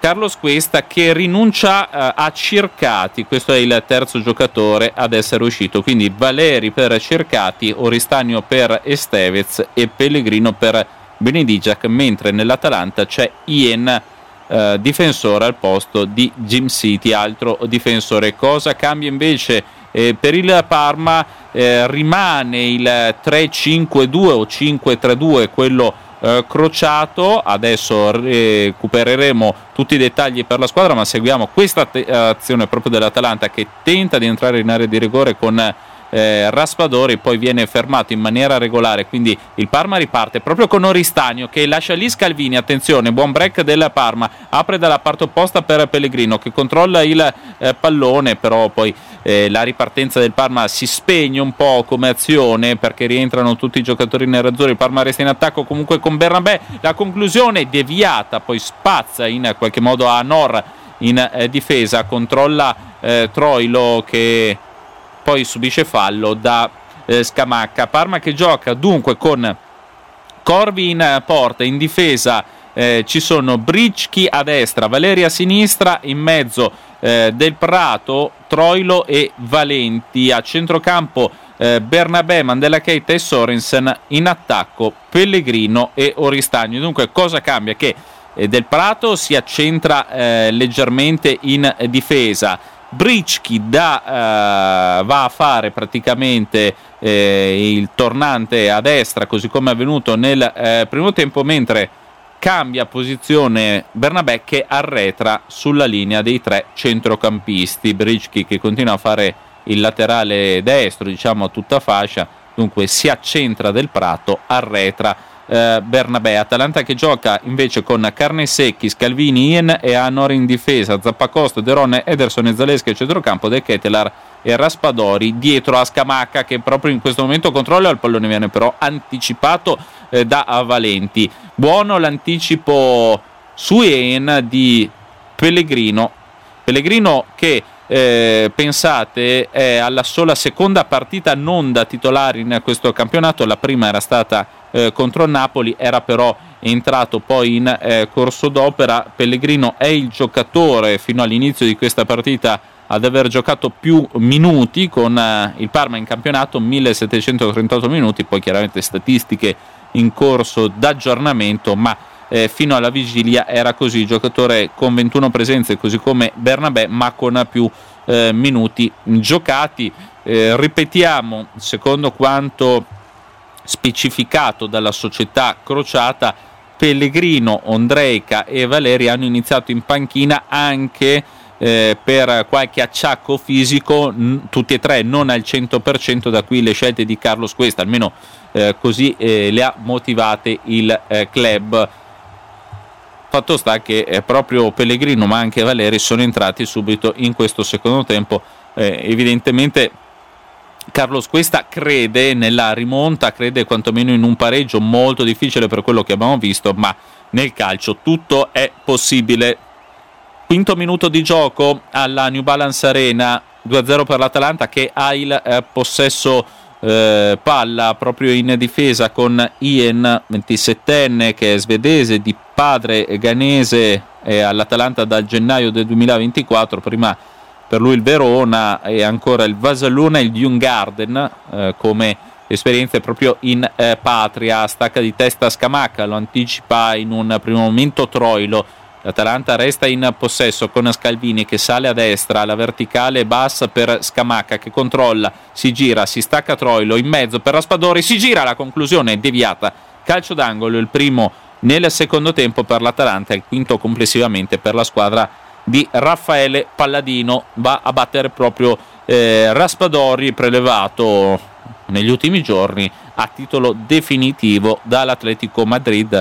Carlos Cuesta che rinuncia a Circati, questo è il terzo giocatore ad essere uscito, quindi Valeri per Circati, Oristagno per Estevez e Pellegrino per Benedijac, mentre nell'Atalanta c'è Ian, difensore al posto di Jim City, altro difensore. Cosa cambia invece per il Parma? Rimane il 3-5-2 o 5-3-2, quello crociato. Adesso recupereremo tutti i dettagli per la squadra, ma seguiamo questa azione proprio dell'Atalanta che tenta di entrare in area di rigore con Raspadori, poi viene fermato in maniera regolare, quindi il Parma riparte proprio con Oristagno che lascia lì Scalvini. Attenzione, buon break della Parma, apre dalla parte opposta per Pellegrino che controlla il pallone, però poi la ripartenza del Parma si spegne un po' come azione perché rientrano tutti i giocatori nerazzurri. Il Parma resta in attacco comunque con Bernabé, la conclusione deviata, poi spazza in qualche modo a Nor in difesa, controlla Troilo che poi subisce fallo da Scamacca. Parma che gioca dunque con Corvi in porta, in difesa ci sono Bricchi a destra, Valeri a sinistra, in mezzo Del Prato, Troilo e Valenti, a centrocampo Bernabé, Mandela Keita e Sorensen, in attacco Pellegrino e Oristagno. Dunque cosa cambia? Che Del Prato si accentra leggermente in difesa, Bricchi va a fare praticamente il tornante a destra, così come è avvenuto nel primo tempo, mentre cambia posizione Bernabé che arretra sulla linea dei tre centrocampisti. Bricchi che continua a fare il laterale destro, diciamo a tutta fascia, dunque si accentra Del Prato, arretra Bernabé. Atalanta che gioca invece con Carnesecchi, Scalvini, Ian e Anor in difesa, Zappacosta, De Ron, Ederson e Zaleschi a centrocampo, De Ketelaar e Raspadori dietro a Scamacca che proprio in questo momento controlla il pallone, viene però anticipato da Valenti. Buono l'anticipo su Ian di Pellegrino che pensate è alla sola seconda partita non da titolare in questo campionato. La prima era stata contro il Napoli, era però entrato poi in corso d'opera. Pellegrino è il giocatore fino all'inizio di questa partita ad aver giocato più minuti con il Parma in campionato, 1738 minuti, poi chiaramente statistiche in corso d'aggiornamento, ma fino alla vigilia era così, giocatore con 21 presenze così come Bernabé, ma con più minuti giocati. Ripetiamo, secondo quanto specificato dalla società crociata, Pellegrino, Ondrejka e Valeri hanno iniziato in panchina anche per qualche acciacco fisico, tutti e tre non al 100%, da qui le scelte di Carlos Cuesta, almeno così le ha motivate il club. Fatto sta che proprio Pellegrino ma anche Valeri sono entrati subito in questo secondo tempo. Evidentemente Carlos Cuesta crede nella rimonta, crede quantomeno in un pareggio molto difficile per quello che abbiamo visto, ma nel calcio tutto è possibile. Quinto minuto di gioco alla New Balance Arena, 2-0 per l'Atalanta che ha il possesso palla proprio in difesa con Ian, 27enne, che è svedese, di padre ghanese, all'Atalanta dal gennaio del 2024, prima per lui il Verona e ancora il Vasaluna e il Djurgården come esperienze proprio in patria. Stacca di testa Scamacca, lo anticipa in un primo momento Troilo. L'Atalanta resta in possesso con Scalvini che sale a destra, la verticale bassa per Scamacca che controlla, si gira, si stacca Troilo, in mezzo per Raspadori, si gira, la conclusione è deviata, calcio d'angolo, il primo nel secondo tempo per l'Atalanta, il quinto complessivamente per la squadra di Raffaele Palladino. Va a battere proprio Raspadori, prelevato negli ultimi giorni a titolo definitivo dall'Atletico Madrid.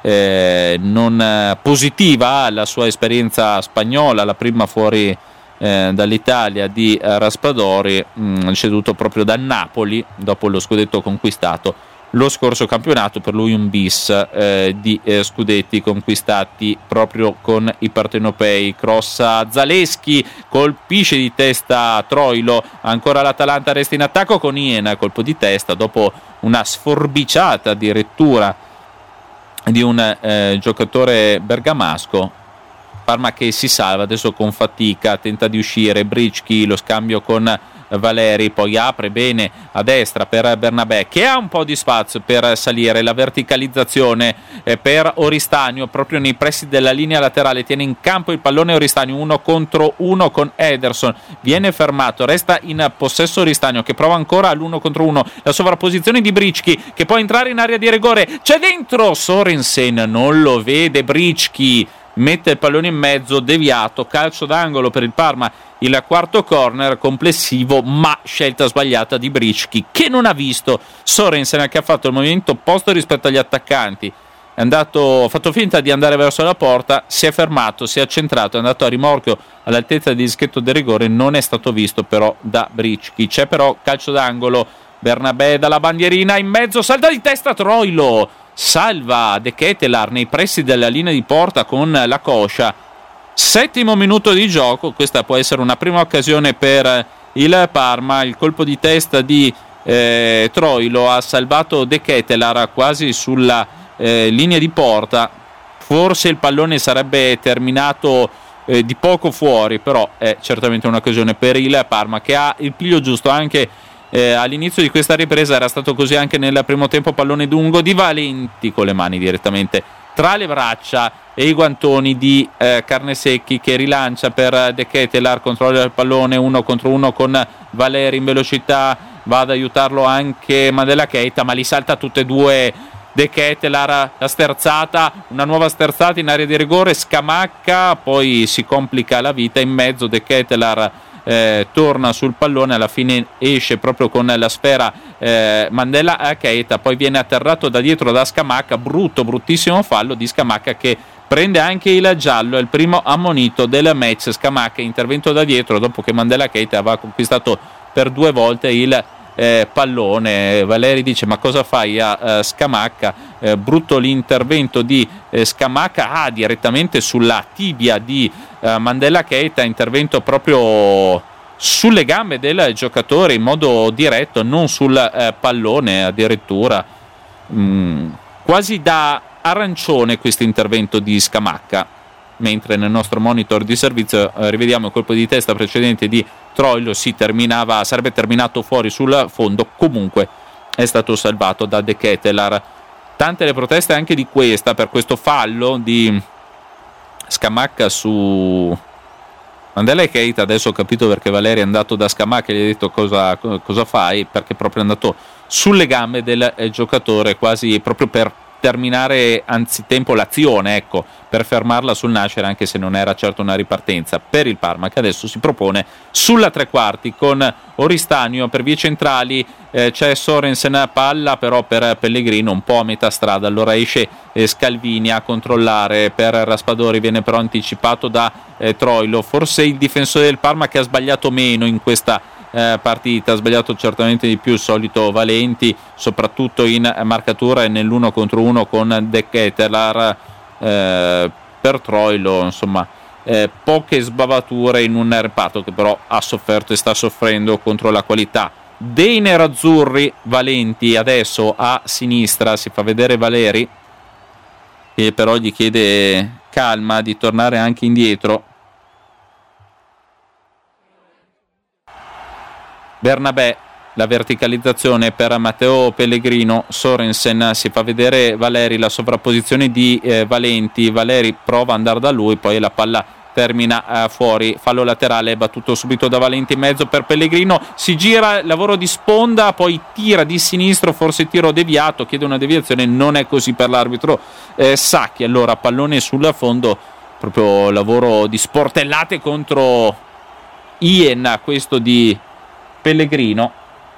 Non positiva la sua esperienza spagnola, la prima fuori dall'Italia di Raspadori, ceduto proprio dal Napoli dopo lo scudetto conquistato lo scorso campionato. Per lui un bis di scudetti conquistati proprio con i partenopei. Crossa Zaleschi, colpisce di testa Troilo, ancora l'Atalanta resta in attacco con Iena, colpo di testa dopo una sforbiciata addirittura di un giocatore bergamasco. Parma che si salva adesso con fatica, tenta di uscire Bricchi, lo scambio con Valeri, poi apre bene a destra per Bernabé che ha un po' di spazio per salire, la verticalizzazione per Oristanio proprio nei pressi della linea laterale, tiene in campo il pallone Oristanio 1 contro 1 con Ederson, viene fermato, resta in possesso Oristanio che prova ancora all'1 contro 1, la sovrapposizione di Bricchi che può entrare in area di rigore, c'è dentro Sorensen, non lo vede Bricchi, mette il pallone in mezzo, deviato, calcio d'angolo per il Parma, il quarto corner complessivo, ma scelta sbagliata di Bricchi che non ha visto Sorensen che ha fatto il movimento opposto rispetto agli attaccanti, ha fatto finta di andare verso la porta, si è fermato, si è accentrato, è andato a rimorchio all'altezza del dischetto del rigore, non è stato visto però da Bricchi. C'è però calcio d'angolo, Bernabé dalla bandierina in mezzo, salta di testa Troilo, salva De Ketelaere nei pressi della linea di porta con la coscia. 7° minuto di gioco, questa può essere una prima occasione per il Parma, il colpo di testa di Troilo ha salvato De Ketelaere quasi sulla linea di porta, forse il pallone sarebbe terminato di poco fuori, però è certamente un'occasione per il Parma che ha il piglio giusto anche all'inizio di questa ripresa, era stato così anche nel primo tempo, pallone lungo di Valenti con le mani direttamente tra le braccia e i guantoni di Carnesecchi che rilancia per De Ketelaere, controlla il pallone 1 contro 1 con Valeri in velocità, va ad aiutarlo anche Mandela Keita ma li salta tutte e due De Ketelaere, la sterzata, una nuova sterzata in area di rigore, Scamacca, poi si complica la vita in mezzo, De Ketelaere torna sul pallone, alla fine esce proprio con la sfera Mandela Keita, poi viene atterrato da dietro da Scamacca, bruttissimo fallo di Scamacca che prende anche il giallo, è il primo ammonito del match. Scamacca, intervento da dietro dopo che Mandela Keita aveva conquistato per 2 volte il pallone. Valeri dice ma cosa fai a Scamacca, brutto l'intervento di Scamacca direttamente sulla tibia di Mandela Keita, intervento proprio sulle gambe del giocatore in modo diretto, non sul pallone addirittura, quasi da arancione questo intervento di Scamacca, mentre nel nostro monitor di servizio rivediamo il colpo di testa precedente di Troilo, sarebbe terminato fuori sul fondo, comunque è stato salvato da De Ketelaere. Tante le proteste anche di questa per questo fallo di Scamacca su Mandela Keita. Adesso ho capito perché Valeri è andato da Scamacca e gli ha detto cosa fai, perché proprio è andato sulle gambe del giocatore, quasi proprio per terminare anzitempo l'azione, ecco, per fermarla sul nascere, anche se non era certo una ripartenza per il Parma che adesso si propone sulla tre quarti con Oristanio per vie centrali, c'è Sorensen, palla però per Pellegrino un po' a metà strada, allora esce Scalvini a controllare per Raspadori, viene però anticipato da Troilo, forse il difensore del Parma che ha sbagliato meno in questa partita, ha sbagliato certamente di più il solito Valenti, soprattutto in marcatura e nell'1 contro 1 con De Ketelaere. Per Troilo insomma poche sbavature in un reparto che però ha sofferto e sta soffrendo contro la qualità dei nerazzurri. Valenti adesso a sinistra, si fa vedere Valeri che però gli chiede calma, di tornare anche indietro. Bernabé, la verticalizzazione per Matteo Pellegrino, Sorensen, si fa vedere Valeri, la sovrapposizione di Valenti, Valeri prova ad andare da lui, poi la palla termina fuori, fallo laterale battuto subito da Valenti in mezzo per Pellegrino, si gira, lavoro di sponda, poi tira di sinistro, forse tiro deviato, chiede una deviazione, non è così per l'arbitro Sacchi. Allora pallone sul fondo, proprio lavoro di sportellate contro Iena, questo di Pellegrino.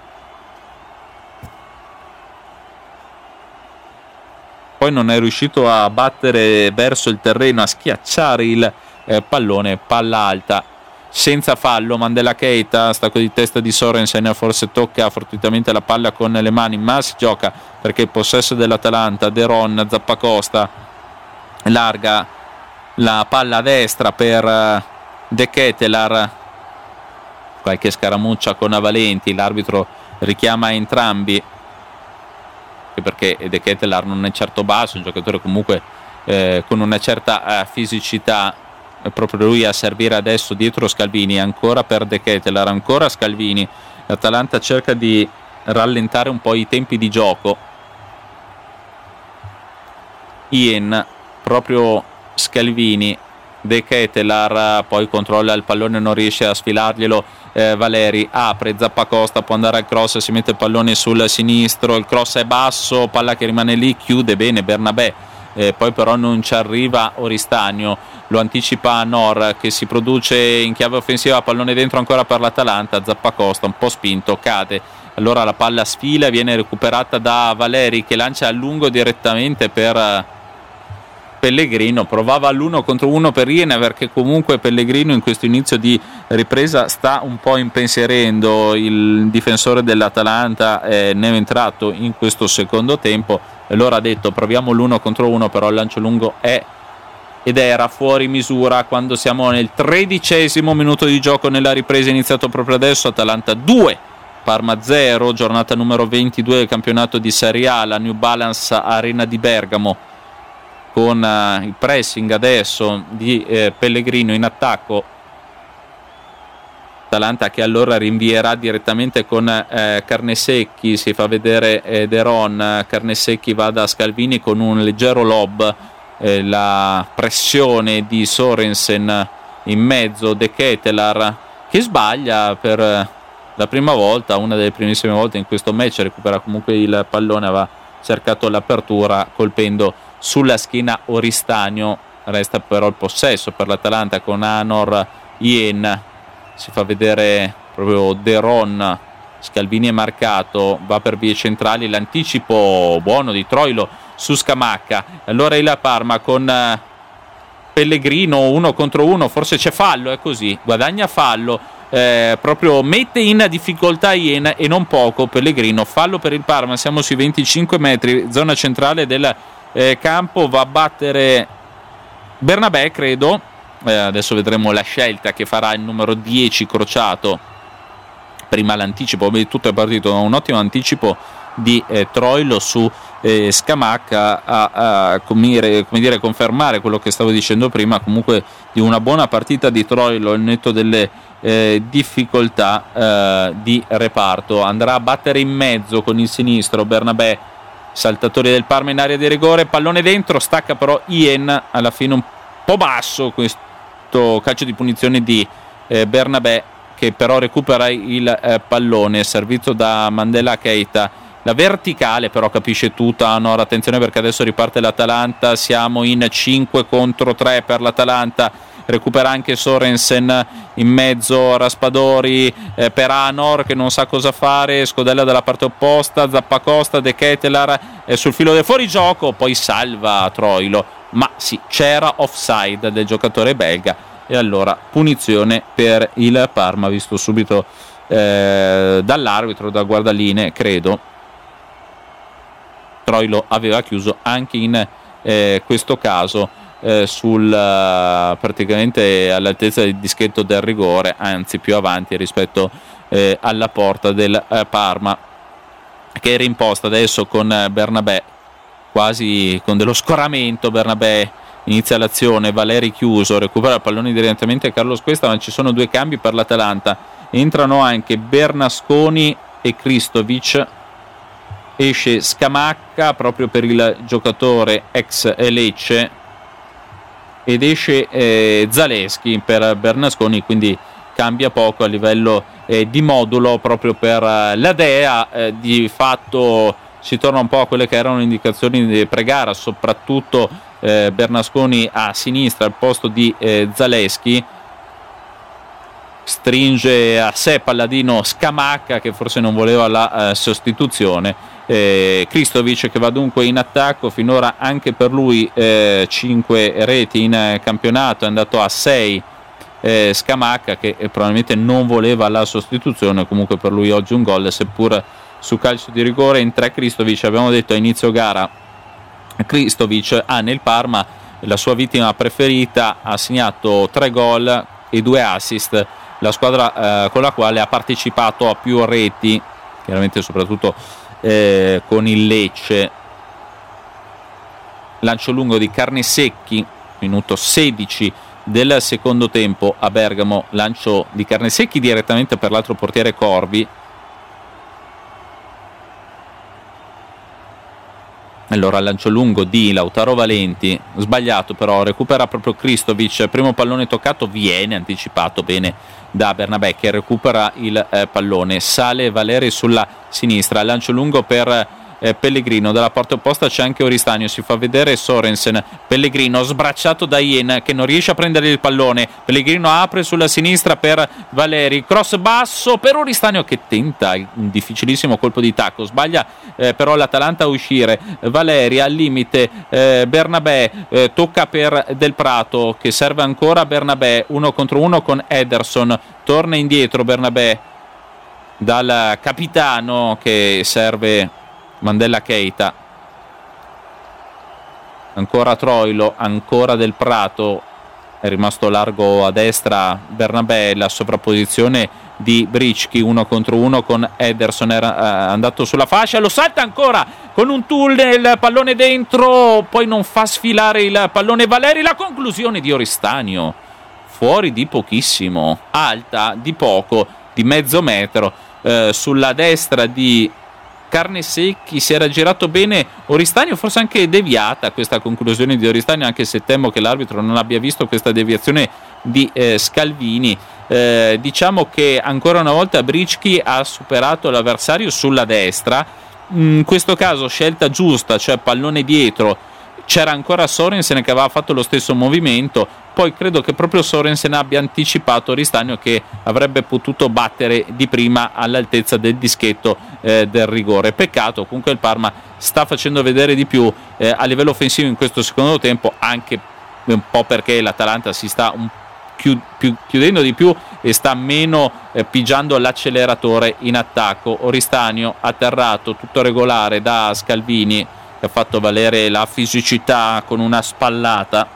Poi non è riuscito a battere verso il terreno, a schiacciare il pallone, palla alta senza fallo. Mandela Keita, stacco di testa di Sorensen, forse tocca fortuitamente la palla con le mani, ma si gioca perché il possesso dell'Atalanta. De Ron, Zappacosta larga la palla a destra per De Ketelaere, qualche scaramuccia con Valenti, l'arbitro richiama entrambi perché De Ketelaere non è certo basso, un giocatore comunque con una certa fisicità, è proprio lui a servire adesso dietro Scalvini, ancora per De Ketelaere, ancora Scalvini. L'Atalanta cerca di rallentare un po' i tempi di gioco. Ien, proprio Scalvini, De Ketelaere poi controlla il pallone, non riesce a sfilarglielo. Valeri apre, Zappacosta può andare al cross, si mette il pallone sul sinistro, il cross è basso, palla che rimane lì, chiude bene Bernabé, poi però non ci arriva Oristagno, lo anticipa Nor che si produce in chiave offensiva, pallone dentro ancora per l'Atalanta, Zappacosta un po' spinto, cade, allora la palla sfila, viene recuperata da Valeri che lancia a lungo direttamente per Pellegrino, provava l'1 contro 1 per Ien, perché comunque Pellegrino in questo inizio di ripresa sta un po' impensierendo il difensore dell'Atalanta, ne è entrato in questo secondo tempo e allora ha detto proviamo l'1 contro 1, però il lancio lungo è ed era fuori misura quando siamo nel 13° minuto di gioco nella ripresa, iniziato proprio adesso. Atalanta 2 Parma 0, giornata numero 22 del campionato di Serie A, la New Balance Arena di Bergamo, con il pressing adesso di Pellegrino in attacco. Atalanta che allora rinvierà direttamente con Carnesecchi, si fa vedere Deron, Carnesecchi va da Scalvini con un leggero lob, la pressione di Sorensen in mezzo, De Ketelaere che sbaglia per la prima volta, una delle primissime volte in questo match, recupera comunque il pallone, aveva cercato l'apertura colpendo sulla schiena Oristagno, resta però il possesso per l'Atalanta con Anor, Ien, si fa vedere proprio Deron, Scalvini è marcato, va per vie centrali, l'anticipo buono di Troilo su Scamacca, allora il Parma con Pellegrino 1 contro 1, forse c'è fallo, è così, guadagna fallo, proprio mette in difficoltà Ien e non poco Pellegrino, fallo per il Parma, siamo sui 25 metri, zona centrale del campo, va a battere Bernabé credo, adesso vedremo la scelta che farà il numero 10 Crociato, prima l'anticipo, tutto è partito da un ottimo anticipo di Troilo su Scamacca a come dire, confermare quello che stavo dicendo prima, comunque di una buona partita di Troilo al netto delle difficoltà di reparto. Andrà a battere in mezzo con il sinistro Bernabé, saltatori del Parma in area di rigore, pallone dentro, stacca però Ien, alla fine un po' basso questo calcio di punizione di Bernabé, che però recupera il pallone, servito da Mandela Keita, la verticale però capisce tutta Anor, attenzione perché adesso riparte l'Atalanta, siamo in 5 contro 3 per l'Atalanta, recupera anche Sorensen in mezzo, Raspadori per Anor che non sa cosa fare, scodella dalla parte opposta, Zappacosta, De Ketelaere è sul filo del fuorigioco, poi salva Troilo, ma sì, c'era offside del giocatore belga e allora punizione per il Parma, visto subito dall'arbitro, da guardaline credo. Troilo aveva chiuso anche in questo caso praticamente all'altezza del dischetto del rigore, anzi più avanti rispetto alla porta del Parma, che era imposta adesso con Bernabé, quasi con dello scoramento. Bernabé inizia l'azione, Valeri chiuso, recupera il pallone direttamente a Carlos Cuesta, ma ci sono due cambi per l'Atalanta, entrano anche Bernasconi e Kristovic, esce Scamacca proprio per il giocatore ex Lecce ed esce Zaleschi per Bernasconi, quindi cambia poco a livello di modulo proprio per la Dea. Di fatto si torna un po' a quelle che erano indicazioni di pre-gara, soprattutto Bernasconi a sinistra al posto di Zaleschi, stringe a sé Palladino Scamacca che forse non voleva la sostituzione. Kristovic che va dunque in attacco, finora anche per lui 5 reti in campionato, è andato a 6 Scamacca che probabilmente non voleva la sostituzione, comunque per lui oggi un gol, seppur su calcio di rigore in 3. Kristovic, abbiamo detto a inizio gara, Kristovic ha nel Parma la sua vittima preferita, ha segnato 3 gol e 2 assist, la squadra con la quale ha partecipato a più reti, chiaramente soprattutto con il Lecce. Lancio lungo di Carnesecchi, minuto 16 del secondo tempo a Bergamo, lancio di Carnesecchi direttamente per l'altro portiere Corvi. Allora lancio lungo di Lautaro Valenti, sbagliato però, recupera proprio Kristovic, primo pallone toccato, viene anticipato bene da Bernabé che recupera il pallone, sale Valeri sulla sinistra, lancio lungo per Pellegrino, dalla parte opposta c'è anche Oristagno, si fa vedere Sorensen, Pellegrino sbracciato da Ien che non riesce a prendere il pallone, Pellegrino apre sulla sinistra per Valeri, cross basso per Oristagno che tenta un difficilissimo colpo di tacco, sbaglia però l'Atalanta a uscire, Valeri al limite, Bernabé tocca per Del Prato che serve ancora Bernabé, 1 contro 1 con Ederson, torna indietro Bernabé dal capitano che serve Mandella Keita, ancora Troilo, ancora Del Prato, è rimasto largo a destra Bernabé, la sovrapposizione di Bricchi 1 contro 1 con Ederson, era andato sulla fascia, lo salta ancora con un tunnel, pallone dentro, poi non fa sfilare il pallone Valeri, la conclusione di Oristagno fuori di pochissimo, alta di poco, di mezzo metro, sulla destra di Carnesecchi, si era girato bene Oristagno, forse anche deviata questa conclusione di Oristagno, anche se temo che l'arbitro non abbia visto questa deviazione di Scalvini. Diciamo che ancora una volta Bricchi ha superato l'avversario sulla destra, in questo caso scelta giusta, cioè pallone dietro, c'era ancora Sorensen che aveva fatto lo stesso movimento, poi credo che proprio Sorensen abbia anticipato Oristagno che avrebbe potuto battere di prima all'altezza del dischetto del rigore. Peccato, comunque il Parma sta facendo vedere di più a livello offensivo in questo secondo tempo, anche un po' perché l'Atalanta si sta chiudendo di più e sta meno pigiando l'acceleratore in attacco. Oristagno atterrato, tutto regolare da Scalvini che ha fatto valere la fisicità con una spallata.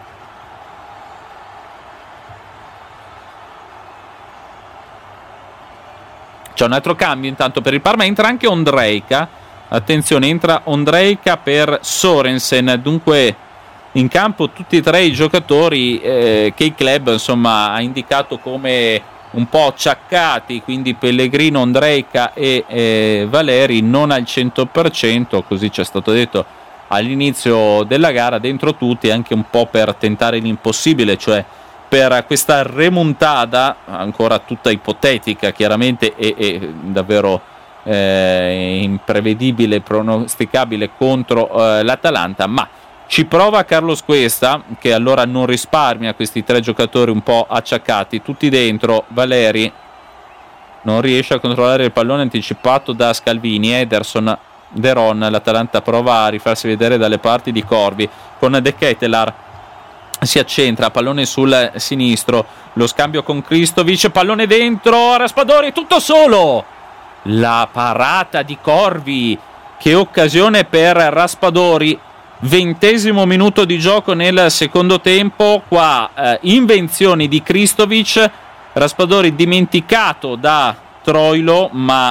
C'è un altro cambio intanto per il Parma, entra anche Ondrejka, attenzione, entra Ondrejka per Sorensen, dunque in campo tutti e tre i giocatori che il club insomma ha indicato come un po' acciaccati, quindi Pellegrino, Ondrejka e Valeri non al 100%, così ci è stato detto all'inizio della gara, dentro tutti anche un po' per tentare l'impossibile, cioè per questa remontada ancora tutta ipotetica chiaramente e davvero imprevedibile, pronosticabile contro l'Atalanta, ma ci prova Carlos Cuesta che allora non risparmia questi tre giocatori un po' acciaccati, tutti dentro. Valeri non riesce a controllare il pallone anticipato da Scalvini, Ederson, Deron, l'Atalanta prova a rifarsi vedere dalle parti di Corvi con De Ketelaar, si accentra, pallone sul sinistro, lo scambio con Kristovic, pallone dentro, Raspadori tutto solo, la parata di Corvi, che occasione per Raspadori. 20° minuto di gioco nel secondo tempo, qua invenzioni di Kristovic, Raspadori dimenticato da Troilo, ma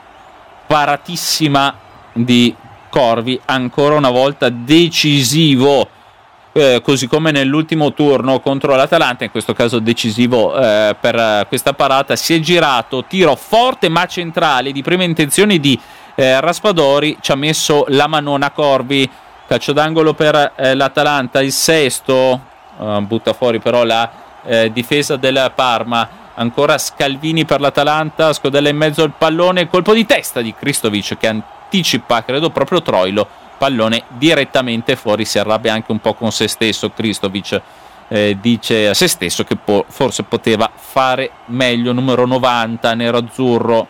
paratissima di Corvi, ancora una volta decisivo, così come nell'ultimo turno contro l'Atalanta, in questo caso decisivo per questa parata, si è girato, tiro forte ma centrale di prima intenzione di Raspadori, ci ha messo la manona Corvi. Calcio d'angolo per l'Atalanta, il sesto, butta fuori però la difesa del Parma, ancora Scalvini per l'Atalanta, scodella in mezzo al pallone, colpo di testa di Kristovic che anticipa, credo proprio Troilo, pallone direttamente fuori, si arrabbia anche un po' con se stesso Kristovic, dice a se stesso che forse poteva fare meglio, numero 90 nero-azzurro.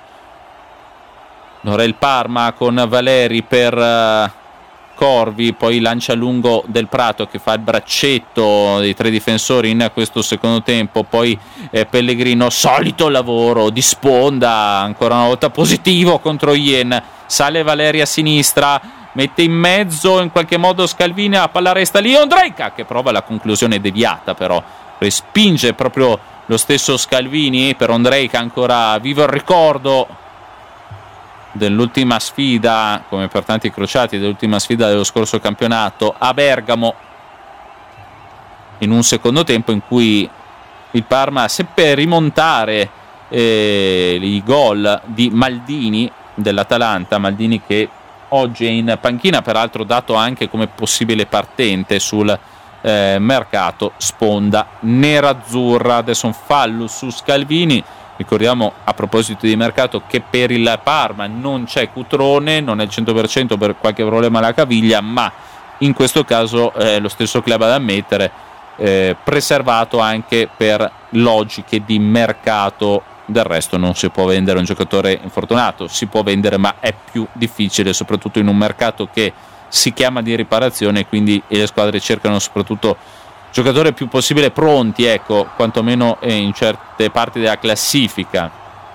Ora il Parma con Valeri per Corvi, poi lancia lungo Del Prato che fa il braccetto dei tre difensori in questo secondo tempo, poi Pellegrino, solito lavoro di sponda, ancora una volta positivo contro Ien, sale Valeri a sinistra, mette in mezzo in qualche modo Scalvini, a palla resta lì Ondrejka che prova la conclusione deviata, però respinge proprio lo stesso Scalvini. Per Ondrejka ancora vivo il ricordo dell'ultima sfida, come per tanti crociati, dell'ultima sfida dello scorso campionato a Bergamo, in un secondo tempo in cui il Parma seppe rimontare i gol di Maldini dell'Atalanta, Maldini che oggi è in panchina, peraltro dato anche come possibile partente sul mercato sponda nerazzurra. Adesso un fallo su Scalvini. Ricordiamo, a proposito di mercato, che per il Parma non c'è Cutrone, non è il 100% per qualche problema alla caviglia, ma in questo caso lo stesso club ad ammettere preservato anche per logiche di mercato. Del resto non si può vendere un giocatore infortunato, si può vendere, ma è più difficile, soprattutto in un mercato che si chiama di riparazione, quindi le squadre cercano soprattutto giocatori più possibile pronti, ecco, quantomeno in certe parti della classifica.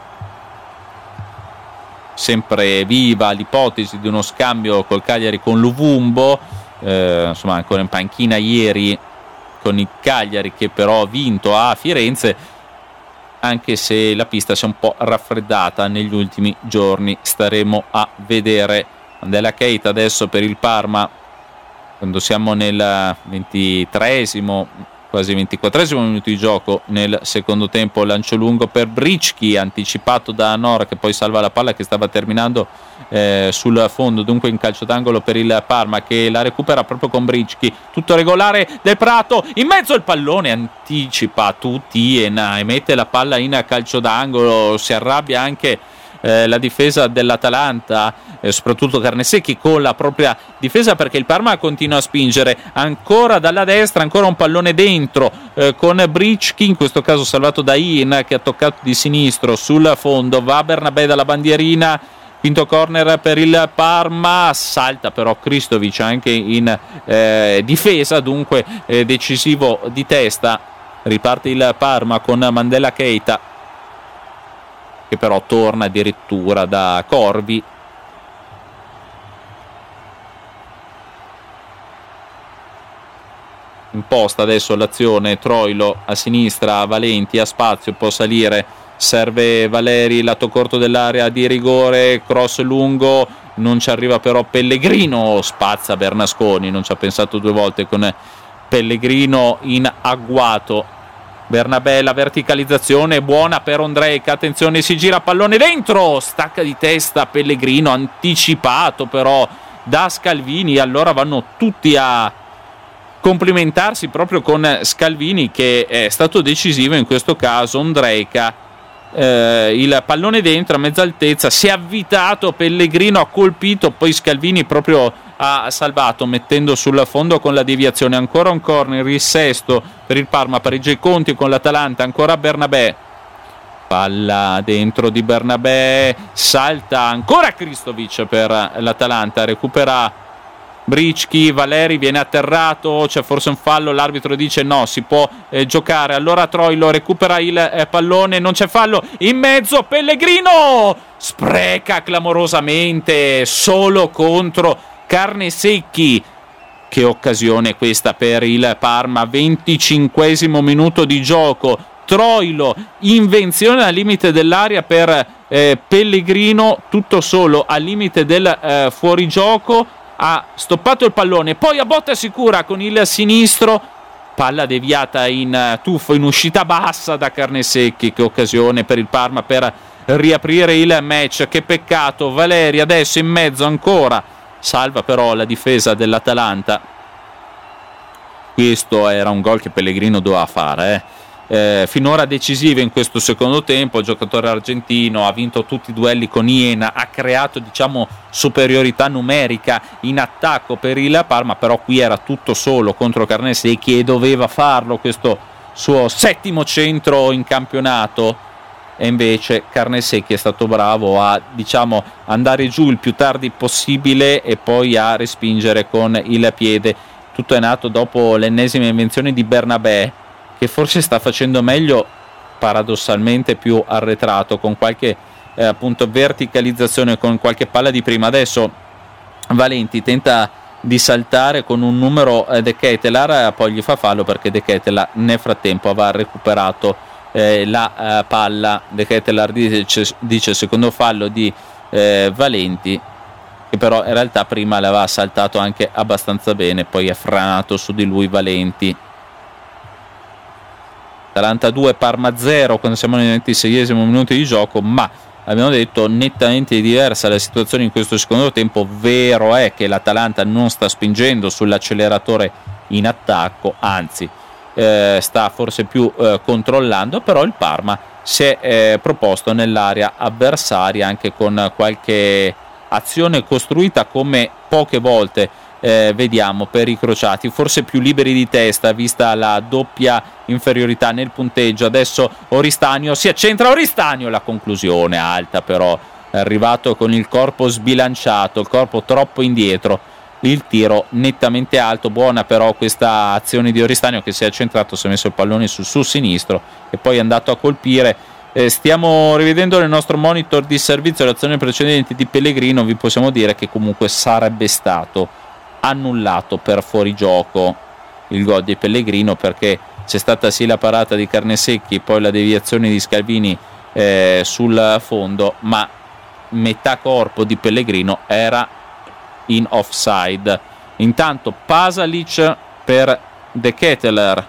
Sempre viva l'ipotesi di uno scambio col Cagliari con Luvumbo, insomma ancora in panchina ieri con il Cagliari, che però ha vinto a Firenze, anche se la pista si è un po' raffreddata negli ultimi giorni. Staremo a vedere. Mandela Keita adesso per il Parma, quando siamo nel 23esimo, quasi 24esimo minuto di gioco nel secondo tempo. Lancio lungo per Bricchi, anticipato da Nora, che poi salva la palla che stava terminando sul fondo, dunque in calcio d'angolo per il Parma, che la recupera proprio con Bricchi. Tutto regolare del Prato, in mezzo il pallone, anticipa tutti e mette la palla in calcio d'angolo. Si arrabbia anche la difesa dell'Atalanta, soprattutto Carnesecchi con la propria difesa, perché il Parma continua a spingere ancora dalla destra, ancora un pallone dentro con Bricchi, in questo caso salvato da Ian, che ha toccato di sinistro sul fondo. Va Bernabé dalla bandierina, quinto corner per il Parma, salta però Kristovic anche in difesa, dunque decisivo di testa. Riparte il Parma con Mandela Keita, che però torna addirittura da Corvi. Imposta adesso l'azione, Troilo a sinistra, Valenti a spazio, può salire, serve Valeri, lato corto dell'area di rigore, cross lungo, non ci arriva però Pellegrino, spazza Bernasconi, non ci ha pensato due volte con Pellegrino in agguato. Bernabé, la verticalizzazione buona per Ondrejka, attenzione, si gira pallone dentro, stacca di testa Pellegrino, anticipato però da Scalvini. Allora vanno tutti a complimentarsi proprio con Scalvini, che è stato decisivo in questo caso. Ondrejka, il pallone dentro a mezza altezza, si è avvitato Pellegrino, ha colpito, poi Scalvini proprio ha salvato mettendo sul fondo con la deviazione. Ancora un corner, il sesto per il Parma, pareggia i conti con l'Atalanta. Ancora Bernabé, palla dentro di Bernabé, salta ancora Kristovic per l'Atalanta, recupera Bricchi, Valeri viene atterrato, c'è forse un fallo, l'arbitro dice no, si può giocare. Allora Troilo recupera il pallone, non c'è fallo, in mezzo Pellegrino spreca clamorosamente, solo contro Carnesecchi. Che occasione questa per il Parma, 25esimo minuto di gioco. Troilo, invenzione al limite dell'area per Pellegrino, tutto solo al limite del fuorigioco, ha stoppato il pallone, poi a botta sicura con il sinistro, palla deviata in tuffo, in uscita bassa da Carnesecchi. Che occasione per il Parma per riaprire il match, che peccato. Valeri adesso in mezzo ancora, salva però la difesa dell'Atalanta. Questo era un gol che Pellegrino doveva fare, finora decisivo in questo secondo tempo. Il giocatore argentino ha vinto tutti i duelli con Iena, ha creato superiorità numerica in attacco per il Parma, però qui era tutto solo contro Carnesecchi e doveva farlo, questo suo settimo centro in campionato. E invece Carnesecchi è stato bravo a andare giù il più tardi possibile e poi a respingere con il piede. Tutto è nato dopo l'ennesima invenzione di Bernabé, che forse sta facendo meglio, paradossalmente più arretrato, con qualche appunto verticalizzazione, con qualche palla di prima. Adesso Valenti tenta di saltare con un numero De Ketelaar, poi gli fa fallo perché De Ketelaar nel frattempo aveva recuperato la palla. De Ketelaar dice secondo fallo di Valenti, che però in realtà prima l'aveva saltato anche abbastanza bene, poi ha franato su di lui Valenti. Atalanta 2, Parma 0 quando siamo nel 26esimo minuto di gioco, ma abbiamo detto nettamente diversa la situazione in questo secondo tempo. Vero è che l'Atalanta non sta spingendo sull'acceleratore in attacco, anzi sta forse più controllando, però il Parma si è proposto nell'area avversaria anche con qualche azione costruita, come poche volte vediamo per i crociati, forse più liberi di testa vista la doppia inferiorità nel punteggio. Adesso Oristanio si accentra, Oristanio, la conclusione alta, però è arrivato con il corpo sbilanciato, il corpo troppo indietro, il tiro nettamente alto. Buona però questa azione di Oristanio, che si è accentrato, si è messo il pallone sul sinistro e poi è andato a colpire. Stiamo rivedendo nel nostro monitor di servizio l'azione precedente di Pellegrino. Vi possiamo dire che comunque sarebbe stato annullato per fuorigioco il gol di Pellegrino, perché c'è stata sì la parata di Carnesecchi, poi la deviazione di Scalvini sul fondo, ma metà corpo di Pellegrino era in offside. Intanto Pasalic per De Ketelaere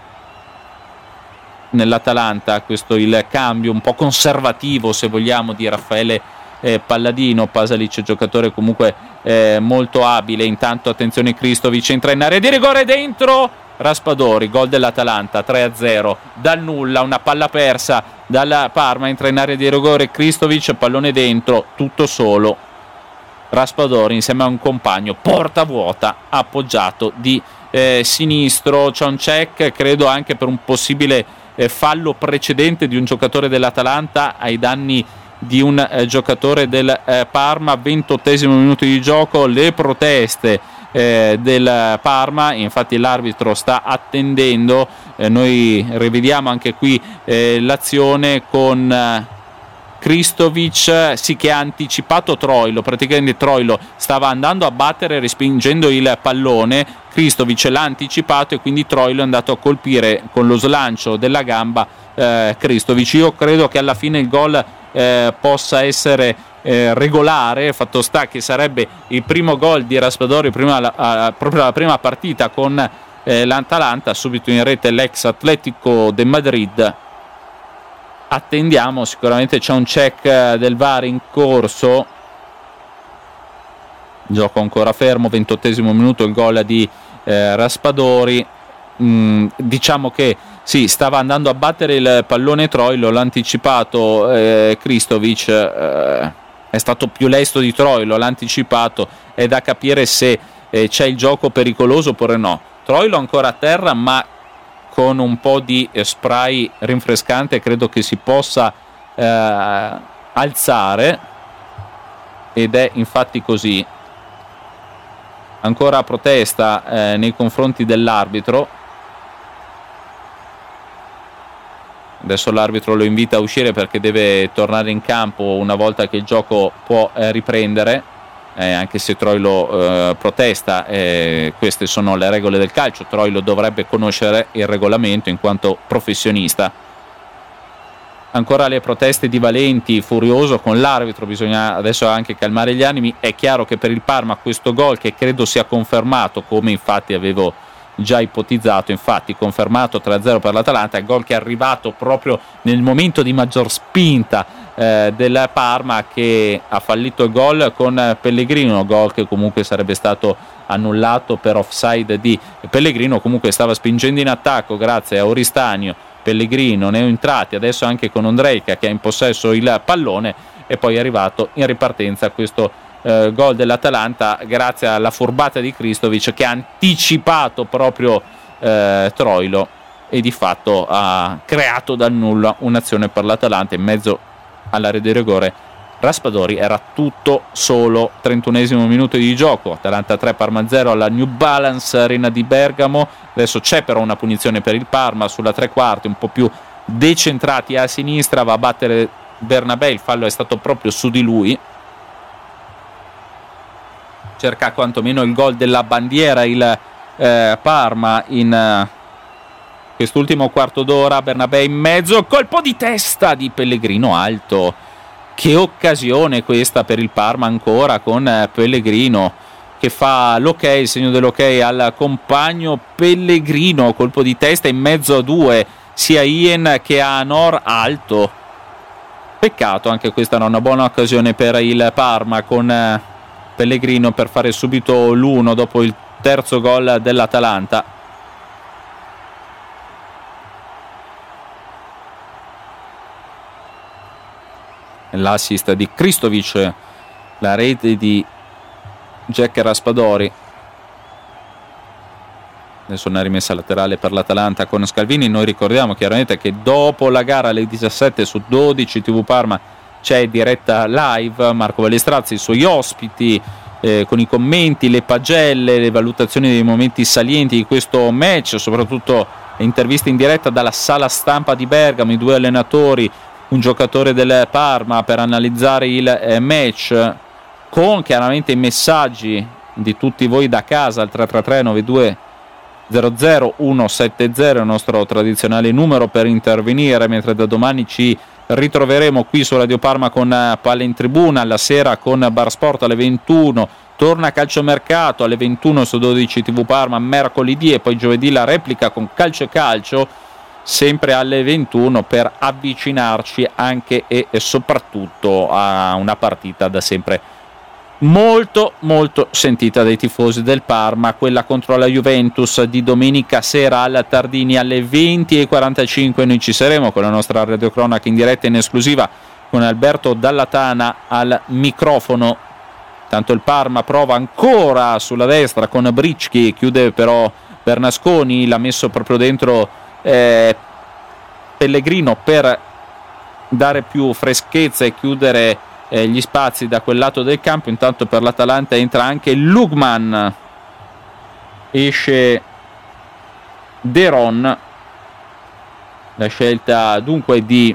nell'Atalanta, questo il cambio un po' conservativo, se vogliamo, di Raffaele Palladino. Pasalic giocatore comunque molto abile. Intanto attenzione, Kristovic entra in area di rigore, dentro Raspadori, gol dell'Atalanta 3-0 dal nulla, una palla persa dalla Parma, entra in area di rigore Kristovic, pallone dentro, tutto solo Raspadori insieme a un compagno, porta vuota, appoggiato di sinistro. C'è un check, credo anche per un possibile fallo precedente di un giocatore dell'Atalanta ai danni di un giocatore del Parma. 28esimo minuto di gioco, le proteste del Parma, infatti l'arbitro sta attendendo. Noi rivediamo anche qui l'azione con Kristovic, sì, che ha anticipato Troilo. Praticamente Troilo stava andando a battere respingendo il pallone, Kristovic l'ha anticipato e quindi Troilo è andato a colpire con lo slancio della gamba Kristovic. Io credo che alla fine il gol possa essere regolare, fatto sta che sarebbe il primo gol di Raspadori proprio la prima partita con l'Atalanta. Subito in rete l'ex Atletico de Madrid. Attendiamo, sicuramente c'è un check del VAR in corso. Gioco ancora fermo, 28esimo minuto, il gol di Raspadori. Diciamo che sì, stava andando a battere il pallone Troilo, l'ha anticipato Kristovic, è stato più lesto di Troilo, l'ha anticipato. È da capire se c'è il gioco pericoloso oppure no. Troilo ancora a terra, ma con un po' di spray rinfrescante credo che si possa alzare, ed è infatti così. Ancora protesta nei confronti dell'arbitro. Adesso l'arbitro lo invita a uscire perché deve tornare in campo una volta che il gioco può riprendere, anche se Troilo protesta. Queste sono le regole del calcio. Troilo dovrebbe conoscere il regolamento in quanto professionista. Ancora le proteste di Valenti, furioso con l'arbitro. Bisogna adesso anche calmare gli animi. È chiaro che per il Parma questo gol, che credo sia confermato, come infatti avevo già ipotizzato, infatti confermato 3-0 per l'Atalanta, è gol che è arrivato proprio nel momento di maggior spinta del Parma, che ha fallito il gol con Pellegrino, gol che comunque sarebbe stato annullato per offside di Pellegrino. Comunque stava spingendo in attacco grazie a Oristanio, Pellegrino, neoentrati, adesso anche con Ondrejka che ha in possesso il pallone, e poi è arrivato in ripartenza questo gol dell'Atalanta grazie alla furbata di Kristovic, che ha anticipato proprio Troilo e di fatto ha creato dal nulla un'azione per l'Atalanta in mezzo all'area di rigore. Raspadori era tutto solo. 31esimo minuto di gioco, Atalanta 3 Parma 0 alla New Balance Arena di Bergamo. Adesso c'è però una punizione per il Parma sulla tre quarti, un po' più decentrati a sinistra, va a battere Bernabé, il fallo è stato proprio su di lui. Cerca quantomeno il gol della bandiera il Parma in quest'ultimo quarto d'ora. Bernabé in mezzo, colpo di testa di Pellegrino alto. Che occasione questa per il Parma ancora, con Pellegrino che fa l'ok, il segno dell'ok al compagno. Pellegrino, colpo di testa in mezzo a due sia Ien che Anor, alto. Peccato, anche questa era una buona occasione per il Parma, con Pellegrino per fare subito l'1 dopo il terzo gol dell'Atalanta. L'assist di Kristovic, la rete di Jack Raspadori. Adesso una rimessa laterale per l'Atalanta con Scalvini. Noi ricordiamo chiaramente che dopo la gara alle 17 su 12 TV Parma c'è diretta live, Marco Valestrazzi, i suoi ospiti, con i commenti, le pagelle, le valutazioni dei momenti salienti di questo match, soprattutto interviste in diretta dalla sala stampa di Bergamo, i due allenatori, un giocatore del Parma, per analizzare il match, con chiaramente i messaggi di tutti voi da casa al 333 92 00 170, il nostro tradizionale numero per intervenire, mentre da domani ci ritroveremo qui su Radio Parma con Palle in Tribuna, alla sera con Bar Sport alle 21, torna Calciomercato alle 21 su 12 TV Parma mercoledì, e poi giovedì la replica con Calcio e Calcio sempre alle 21, per avvicinarci anche e soprattutto a una partita da sempre molto molto sentita dai tifosi del Parma, quella contro la Juventus di domenica sera al Tardini alle 20:45. Noi ci saremo con la nostra radiocronaca in diretta in esclusiva con Alberto Dallatana al microfono. Tanto il Parma prova ancora sulla destra con Bricchi, chiude però Bernasconi, l'ha messo proprio dentro Pellegrino per dare più freschezza e chiudere gli spazi da quel lato del campo. Intanto per l'Atalanta entra anche Lugman, esce Deron, la scelta dunque di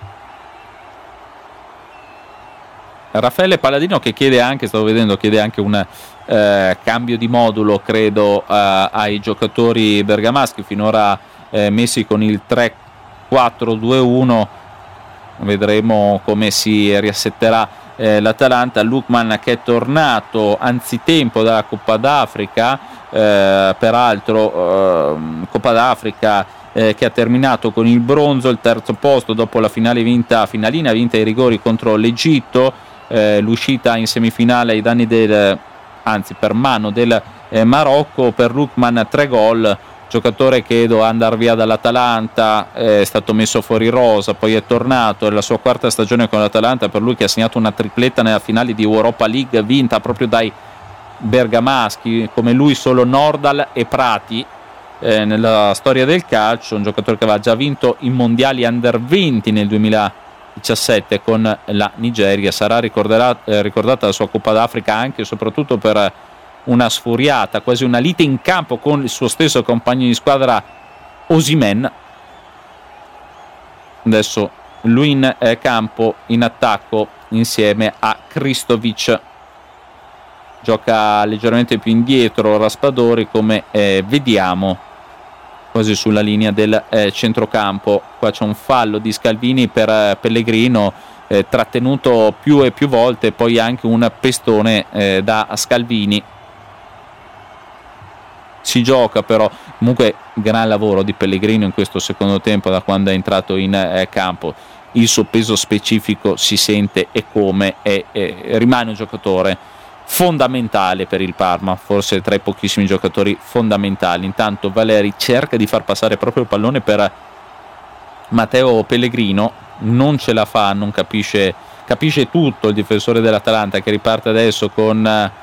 Raffaele Palladino, che chiede anche, stavo vedendo, chiede anche un cambio di modulo, credo, ai giocatori bergamaschi, finora messi con il 3-4-2-1. Vedremo come si riassetterà l'Atalanta. Lukman, che è tornato anzitempo dalla Coppa d'Africa, peraltro Coppa d'Africa che ha terminato con il bronzo, il terzo posto dopo la finalina vinta ai rigori contro l'Egitto, l'uscita in semifinale ai danni per mano del Marocco. Per Lukman 3 gol, giocatore che doveva andare via dall'Atalanta, è stato messo fuori rosa, poi è tornato, è la sua quarta stagione con l'Atalanta, per lui che ha segnato una tripletta nella finale di Europa League vinta proprio dai bergamaschi, come lui solo Nordal e Prati nella storia del calcio, un giocatore che aveva già vinto i mondiali under 20 nel 2017 con la Nigeria. Sarà ricordata la sua Coppa d'Africa anche e soprattutto per una sfuriata, quasi una lite in campo con il suo stesso compagno di squadra Osimhen. Adesso lui in campo, in attacco insieme a Kristovic, gioca leggermente più indietro Raspadori, come vediamo, quasi sulla linea del centrocampo. Qua c'è un fallo di Scalvini per Pellegrino, trattenuto più e più volte, poi anche un pestone da Scalvini. Si gioca però, comunque gran lavoro di Pellegrino in questo secondo tempo, da quando è entrato in campo. Il suo peso specifico si sente e come, rimane un giocatore fondamentale per il Parma, forse tra i pochissimi giocatori fondamentali. Intanto Valeri cerca di far passare proprio il pallone per Matteo Pellegrino, non ce la fa, non capisce tutto il difensore dell'Atalanta, che riparte adesso con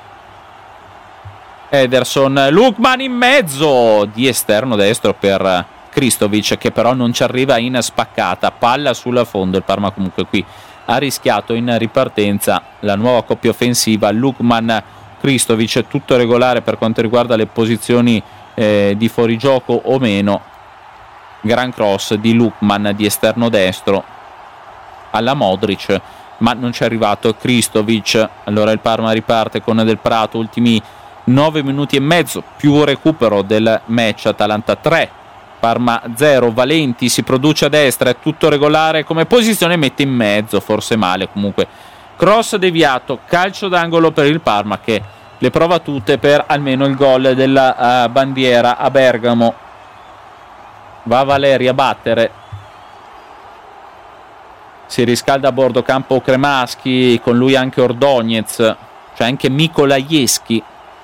Ederson. Lukman in mezzo, di esterno destro per Kristovic, che però non ci arriva in spaccata, palla sul fondo. Il Parma comunque qui ha rischiato in ripartenza la nuova coppia offensiva Lukman-Kristovic, tutto regolare per quanto riguarda le posizioni di fuorigioco o meno. Gran cross di Lukman di esterno destro alla Modric, ma non ci è arrivato Kristovic. Allora il Parma riparte con Del Prato, ultimi 9 minuti e mezzo, più recupero del match. Atalanta 3, Parma 0. Valenti si produce a destra, è tutto regolare come posizione, mette in mezzo, forse male, comunque cross deviato, calcio d'angolo per il Parma, che le prova tutte per almeno il gol della bandiera a Bergamo. va Valeri a battere, si riscalda a bordo campo Cremaschi, con lui anche Ordonez, c'è anche Mikolajewski,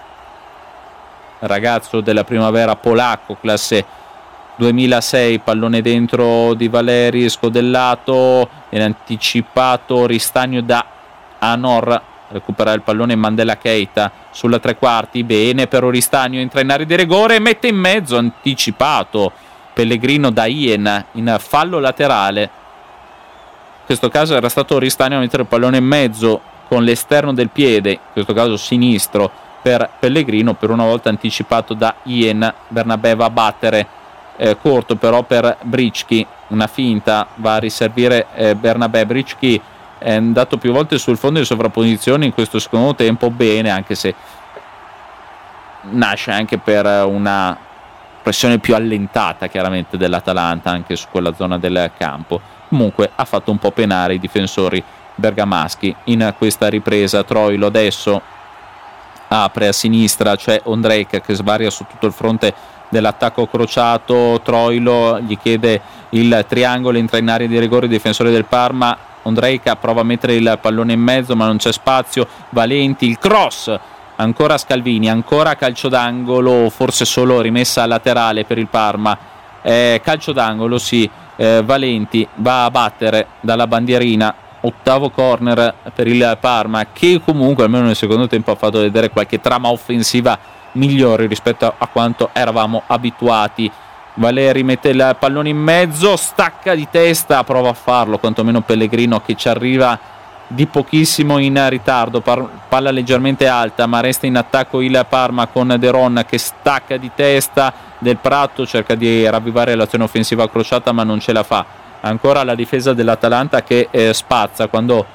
ragazzo della primavera polacco, classe 2006, pallone dentro di Valeri, scodellato, viene anticipato Ristagno da Anor, recupera il pallone Mandela Keita sulla tre quarti, bene per Oristagno, entra in area di rigore, mette in mezzo, anticipato Pellegrino da Ien in fallo laterale. In questo caso era stato Oristagno a mettere il pallone in mezzo con l'esterno del piede, in questo caso sinistro per Pellegrino, per una volta anticipato da Ien. Bernabé va a battere, corto però per Bricchi, una finta, va a riservire Bernabé. Bricchi è andato più volte sul fondo di sovrapposizione in questo secondo tempo, bene, anche se nasce anche per una pressione più allentata chiaramente dell'Atalanta anche su quella zona del campo. Comunque ha fatto un po' penare i difensori bergamaschi in questa ripresa. Troilo adesso apre a sinistra, c'è Ondrejka che svaria su tutto il fronte dell'attacco crociato. Troilo gli chiede il triangolo, entra in area di rigore il difensore del Parma. Ondrejka prova a mettere il pallone in mezzo ma non c'è spazio. Valenti, il cross, ancora Scalvini, ancora calcio d'angolo, forse solo rimessa laterale per il Parma, calcio d'angolo, sì. Valenti va a battere dalla bandierina, ottavo corner per il Parma, che comunque almeno nel secondo tempo ha fatto vedere qualche trama offensiva migliore rispetto a quanto eravamo abituati. Valeri mette il pallone in mezzo, stacca di testa, prova a farlo quantomeno Pellegrino, che ci arriva di pochissimo in ritardo, palla leggermente alta ma resta in attacco il Parma con De Ron che stacca di testa. Del Prato cerca di ravvivare l'azione offensiva crociata ma non ce la fa. Ancora la difesa dell'Atalanta che spazza quando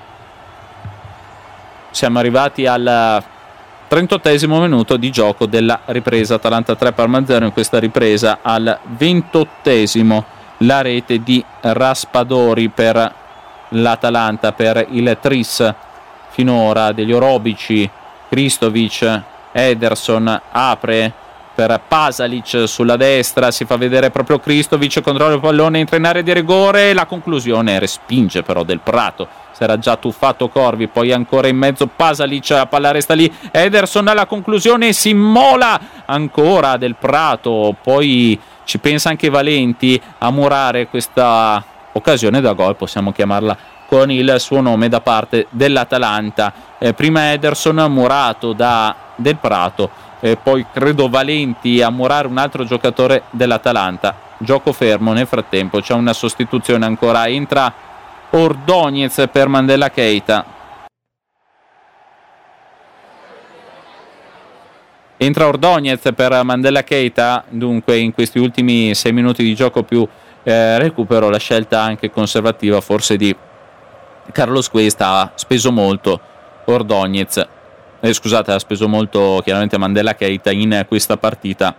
siamo arrivati al 38esimo minuto di gioco della ripresa. Atalanta 3 Parma 0 in questa ripresa. Al 28esimo la rete di Raspadori per l'Atalanta, per il tris finora degli orobici. Kristovic, Ederson apre per Pasalic sulla destra, si fa vedere proprio Kristovic, controlla il pallone, entra in area di rigore, la conclusione respinge però Del Prato, si era già tuffato Corvi, poi ancora in mezzo Pasalic, la palla resta lì, Ederson alla conclusione, si immola ancora Del Prato, poi ci pensa anche Valenti a murare questa occasione da gol, possiamo chiamarla con il suo nome, da parte dell'Atalanta. Prima Ederson murato da Del Prato, poi credo Valenti a murare un altro giocatore dell'Atalanta. Gioco fermo, nel frattempo c'è una sostituzione ancora, entra Ordonez per Mandela Keita. Entra Ordonez per Mandela Keita, dunque in questi ultimi 6 minuti di gioco più recupero, la scelta anche conservativa forse di Carlos Cuesta ha speso molto Ordonez, scusate, ha speso molto chiaramente Mandela Keita in questa partita.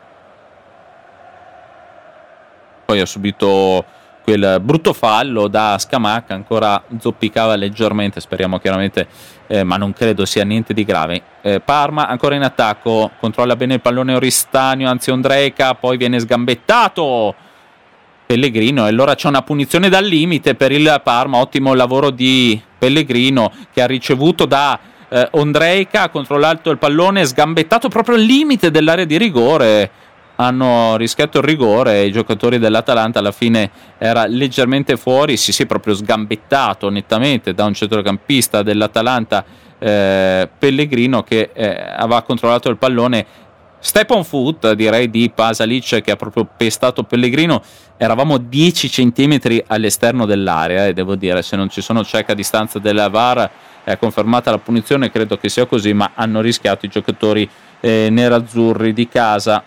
Poi ha subito quel brutto fallo da Scamacca, ancora zoppicava leggermente, speriamo chiaramente, ma non credo sia niente di grave. Parma ancora in attacco, controlla bene il pallone Oristagno, anzi Ondrejka, poi viene sgambettato Pellegrino e allora c'è una punizione dal limite per il Parma. Ottimo lavoro di Pellegrino che ha ricevuto da Ondrejka, ha controllato il pallone, sgambettato proprio al limite dell'area di rigore. Hanno rischiato il rigore, i giocatori dell'Atalanta, alla fine era leggermente fuori, sì, proprio sgambettato nettamente da un centrocampista dell'Atalanta, Pellegrino, che aveva controllato il pallone. Step on foot, direi, di Pasalic, che ha proprio pestato Pellegrino. Eravamo 10 centimetri all'esterno dell'area e devo dire, se non ci sono check a distanza della VAR, è confermata la punizione, credo che sia così, ma hanno rischiato i giocatori nerazzurri di casa.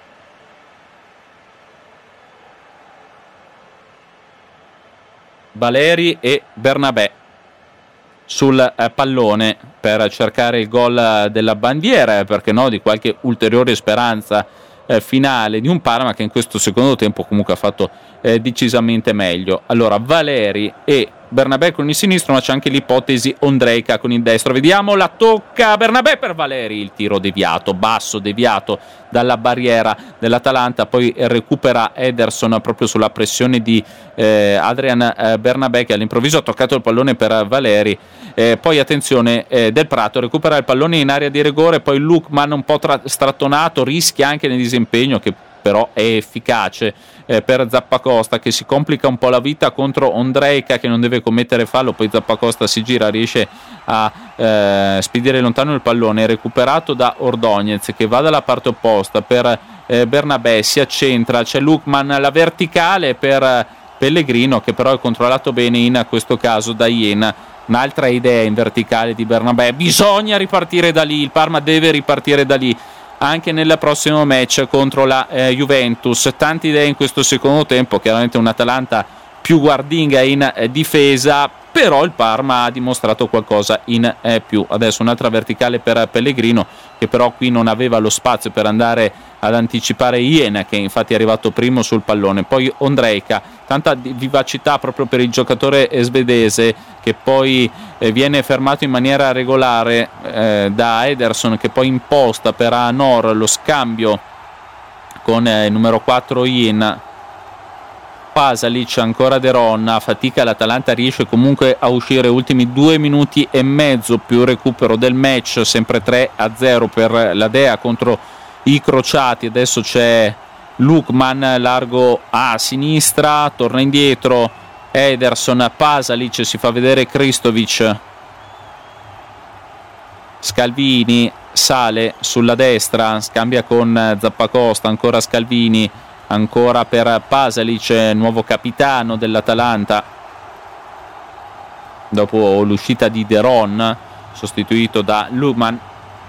Valeri e Bernabé sul pallone per cercare il gol della bandiera, perché no, di qualche ulteriore speranza finale di un Parma che in questo secondo tempo comunque ha fatto decisamente meglio. Allora Valeri e Bernabé con il sinistro, ma c'è anche l'ipotesi Ondrejka con il destro. Vediamo, la tocca Bernabé per Valeri, il tiro deviato, basso, deviato dalla barriera dell'Atalanta, poi recupera Ederson proprio sulla pressione di Adrian Bernabé, che all'improvviso ha toccato il pallone per Valeri. Poi attenzione, Del Prato recupera il pallone in area di rigore, poi Lookman un po' strattonato, rischia anche nel disempegno, che però è efficace per Zappacosta, che si complica un po' la vita contro Ondrejka, che non deve commettere fallo. Poi Zappacosta si gira, riesce a spedire lontano il pallone, recuperato da Ordóñez, che va dalla parte opposta per Bernabé, si accentra, c'è Lookman, la verticale per Pellegrino, che però è controllato bene in questo caso da Iena. Un'altra idea in verticale di Bernabé, bisogna ripartire da lì, il Parma deve ripartire da lì anche nel prossimo match contro la Juventus. Tante idee in questo secondo tempo, chiaramente un Atalanta più guardinga in difesa, però il Parma ha dimostrato qualcosa in più. Adesso un'altra verticale per Pellegrino, che però qui non aveva lo spazio per andare ad anticipare Iena, che infatti è arrivato primo sul pallone. Poi Ondrejka, tanta vivacità proprio per il giocatore svedese, che poi viene fermato in maniera regolare da Ederson, che poi imposta per Anor lo scambio con il numero 4 Iena. Pasalic, ancora De Ron, a fatica l'Atalanta riesce comunque a uscire. Ultimi 2 minuti e mezzo più recupero del match, sempre 3-0 per la Dea contro i crociati. Adesso c'è Lookman largo a sinistra, torna indietro Ederson, Pasalic, si fa vedere Kristovic, Scalvini sale sulla destra, scambia con Zappacosta, ancora Scalvini, ancora per Pasalic, nuovo capitano dell'Atalanta dopo l'uscita di De Ron, sostituito da Lookman.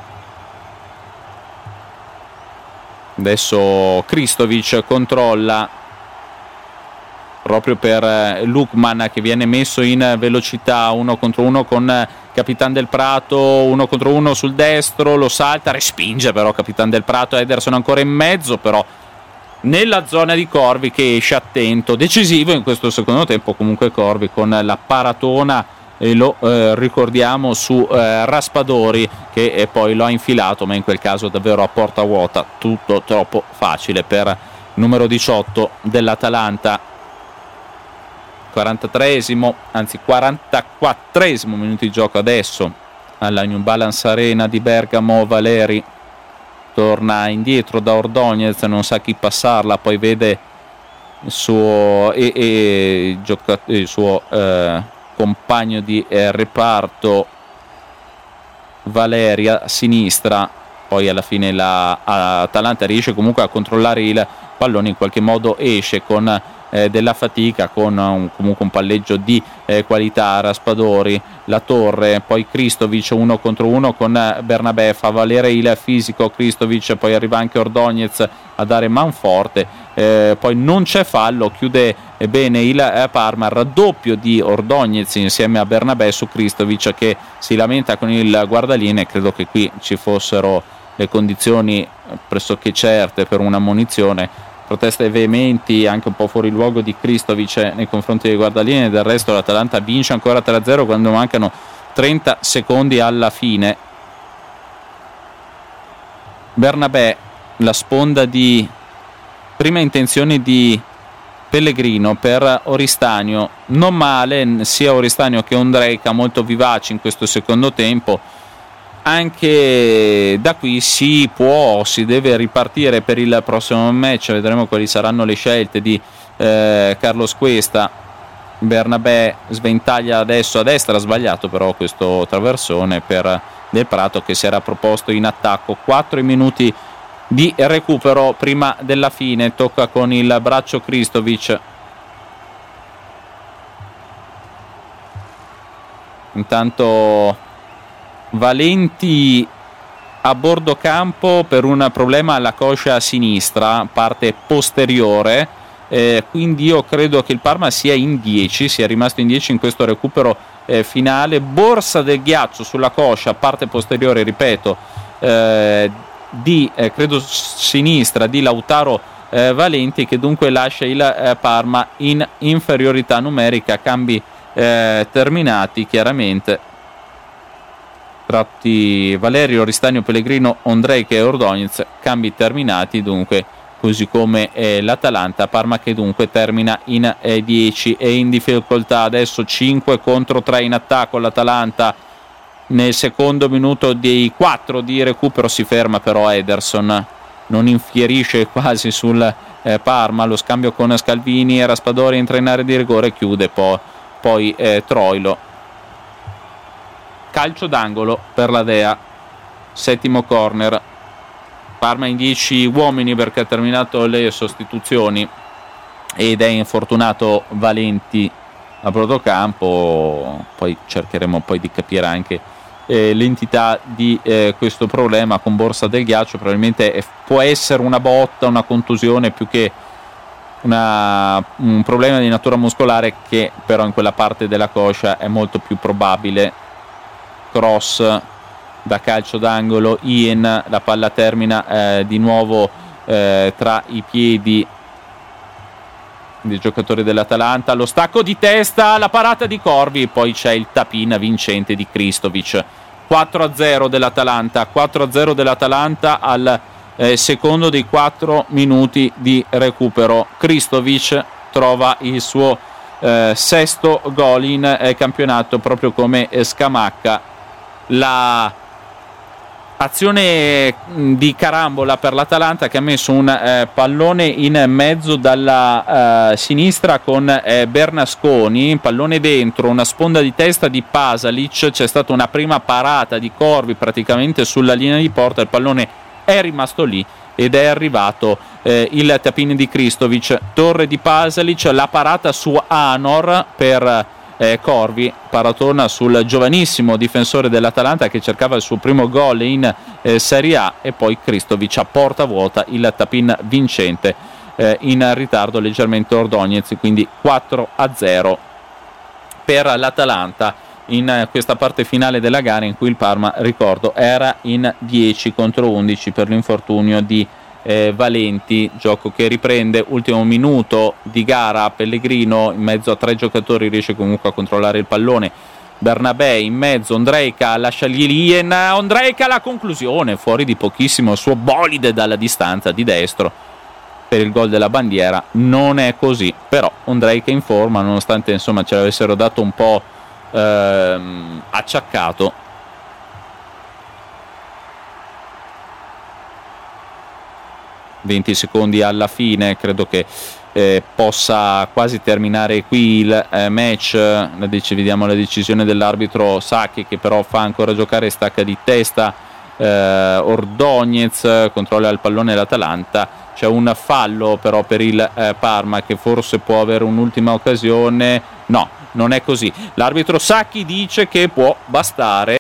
Adesso Kristovic controlla proprio per Lookman, che viene messo in velocità, 1 contro 1 con Capitan Del Prato, 1 contro 1 sul destro, lo salta, respinge però Capitan Del Prato. Ederson ancora in mezzo, però nella zona di Corvi, che esce attento, decisivo in questo secondo tempo comunque Corvi con la paratona, e lo ricordiamo, su Raspadori, che poi lo ha infilato, ma in quel caso davvero a porta vuota, tutto troppo facile per il numero 18 dell'Atalanta. 43esimo, anzi 44esimo minuto di gioco adesso alla New Balance Arena di Bergamo. Valeri torna indietro da Ordóñez, non sa chi passarla, poi vede il suo, il suo compagno di reparto Valeri a sinistra. Poi alla fine l'Atalanta riesce comunque a controllare il pallone, in qualche modo esce con della fatica, con comunque un palleggio di qualità. Raspadori, la torre, poi Kristovic 1 contro 1 con Bernabé, fa valere il fisico Kristovic, poi arriva anche Ordóñez a dare manforte, poi non c'è fallo, chiude bene il Parma, raddoppio di Ordóñez insieme a Bernabé su Kristovic, che si lamenta con il guardalinee. Credo che qui ci fossero le condizioni pressoché certe per una ammonizione. Proteste veementi, anche un po' fuori luogo, di Kristovic nei confronti dei guardalinee. Del resto l'Atalanta vince ancora 3-0 quando mancano 30 secondi alla fine. Bernabé, la sponda di prima intenzione di Pellegrino per Oristanio, non male sia Oristanio che Ondrejka, molto vivaci in questo secondo tempo. Anche da qui si deve ripartire per il prossimo match, vedremo quali saranno le scelte di Carlos Cuesta. Bernabé sventaglia adesso a destra, ha sbagliato però questo traversone per Del Prato, che si era proposto in attacco. 4 minuti di recupero prima della fine, tocca con il braccio Kristovic. Intanto Valenti a bordo campo per un problema alla coscia a sinistra, parte posteriore, quindi io credo che il Parma sia in 10, sia rimasto in 10 in questo recupero finale. Borsa del ghiaccio sulla coscia, parte posteriore, ripeto, di credo sinistra di Lautaro Valenti, che dunque lascia il Parma in inferiorità numerica. Cambi terminati chiaramente. Tratti Valerio, Ristagno, Pellegrino, Ondrejka e Ordonez, cambi terminati dunque, così come l'Atalanta. Parma che dunque termina in 10 e in difficoltà adesso 5 contro 3 in attacco. L'Atalanta nel secondo minuto dei 4 di recupero si ferma, però Ederson non infierisce quasi sul Parma. Lo scambio con Scalvini, Raspadori entra in area di rigore, chiude poi Troilo. Calcio d'angolo per la Dea, settimo corner. Parma in 10 uomini perché ha terminato le sostituzioni ed è infortunato Valenti a protocampo. Poi cercheremo poi di capire anche l'entità di questo problema con Borsa del Ghiaccio. Probabilmente può essere una botta, una contusione più che un problema di natura muscolare, che però in quella parte della coscia è molto più probabile. Cross da calcio d'angolo, Ien, la palla termina di nuovo tra i piedi dei giocatori dell'Atalanta. Lo stacco di testa, la parata di Corvi, poi c'è il tapin vincente di Kristovic. 4-0 dell'Atalanta, 4-0 dell'Atalanta al secondo dei 4 minuti di recupero. Kristovic trova il suo sesto gol in campionato, proprio come Scamacca. La azione di carambola per l'Atalanta, che ha messo un pallone in mezzo dalla sinistra con Bernasconi, pallone dentro, una sponda di testa di Pasalic, c'è stata una prima parata di Corvi praticamente sulla linea di porta, il pallone è rimasto lì ed è arrivato il tapin di Kristovic, torre di Pasalic, la parata su Anor per Corvi, paratona sul giovanissimo difensore dell'Atalanta che cercava il suo primo gol in Serie A, e poi Kristovic a porta vuota il tapin vincente, in ritardo leggermente Ordonez, quindi 4-0 per l'Atalanta in questa parte finale della gara, in cui il Parma, ricordo, era in 10 contro 11 per l'infortunio di Valenti. Gioco che riprende, ultimo minuto di gara, Pellegrino in mezzo a 3 giocatori riesce comunque a controllare il pallone, Bernabé in mezzo, Ondrejka lasciagli Lien, Ondrejka la conclusione, fuori di pochissimo, il suo bolide dalla distanza di destro per il gol della bandiera. Non è così, però Ondrejka in forma, nonostante insomma ce l'avessero dato un po' acciaccato. ...20 secondi alla fine, credo che possa quasi terminare qui il match. Vediamo la decisione dell'arbitro Sacchi, che però fa ancora giocare, stacca di testa Ordonez, controlla il pallone l'Atalanta. C'è un fallo però per il Parma, che forse può avere un'ultima occasione. No, non è così. L'arbitro Sacchi dice che può bastare.